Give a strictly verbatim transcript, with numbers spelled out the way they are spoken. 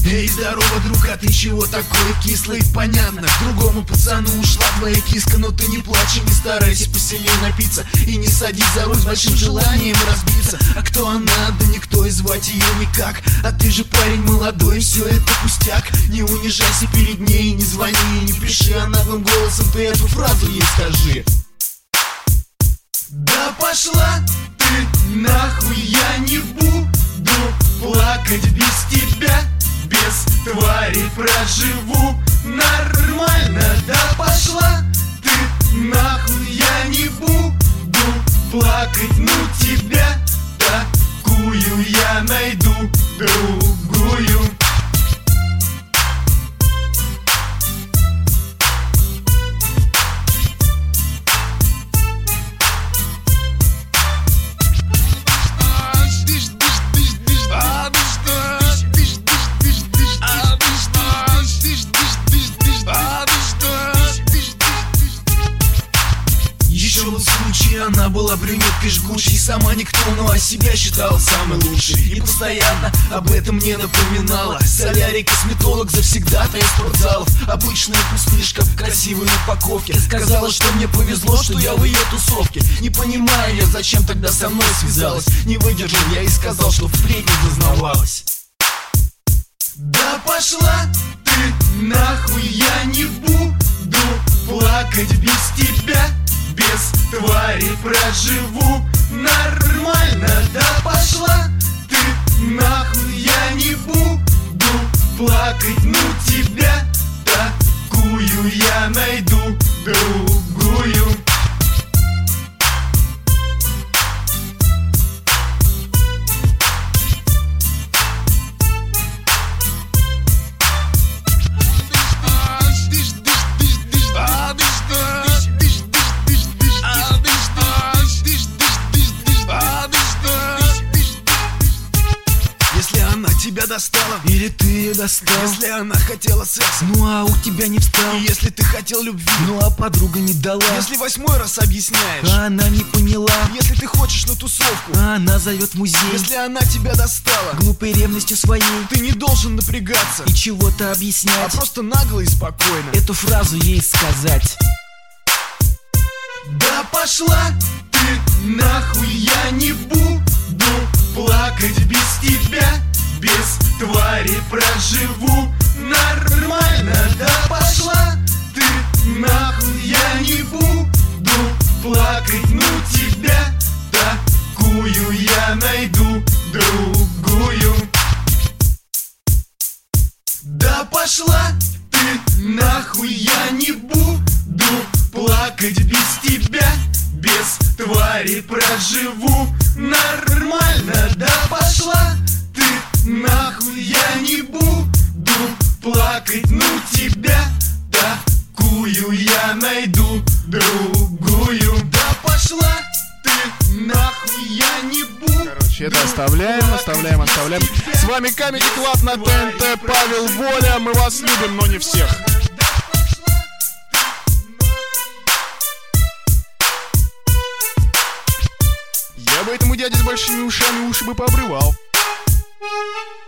Эй, здорово, друг, а ты чего такой кислый? Понятно, к другому пацану ушла твоя киска. Но ты не плачь и не старайся посильнее напиться, и не садись за руль с большим желанием разбиться. А кто она? Да никто, и звать ее никак. А ты же парень молодой, все это пустяк. Не унижайся перед ней, не звони и не пиши, а наглым голосом ты эту фразу ей скажи. Да пошла ты нахуй, я не буду плакать без тебя. Без твари проживу нормально. Да пошла ты нахуй, я не буду плакать. Ну тебя такую я найду другую. Она была брюнеткой жгучей, сама никто, но о себя считала самой лучшей. И постоянно об этом мне напоминала. Солярий, косметолог, завсегдатая спортзалов. Обычная пустышка в красивой упаковке. Сказала, что мне повезло, что я в ее тусовке. Не понимаю я, зачем тогда со мной связалась. Не выдержал я и сказал, что впредь не дознавалась. Да пошла ты нахуй, я не буду плакать без тебя. Без твари проживу нормально. Да пошла ты нахуй, я не буду плакать. Ну тебя такую я найду другую. Тебя достала, или ты ее достал? Если она хотела секса, ну а у тебя не встал. И если ты хотел любви, ну а подруга не дала. Если восьмой раз объясняешь, а она не поняла. Если ты хочешь на тусовку, а она зовет в музей. Если она тебя достала глупой ревностью своей, ты не должен напрягаться и чего-то объяснять, а просто нагло и спокойно эту фразу ей сказать. Да пошла ты нахуй, я не буду плакать без тебя. Без твари проживу нормально. Да пошла ты нахуй, я не буду плакать. Ну тебя такую я найду другую. Да пошла ты нахуй, я не буду плакать без тебя. Без твари проживу нормально. Да пошла нахуй, я не буду плакать. Ну тебя такую я найду другую. Да пошла ты нахуй, я не буду. Короче, это оставляем, оставляем, оставляем. С вами Comedy Club на ТНТ, Павел Воля. Мы вас любим, но не всех. Я бы этому дяде с большими ушами уши бы пообрывал.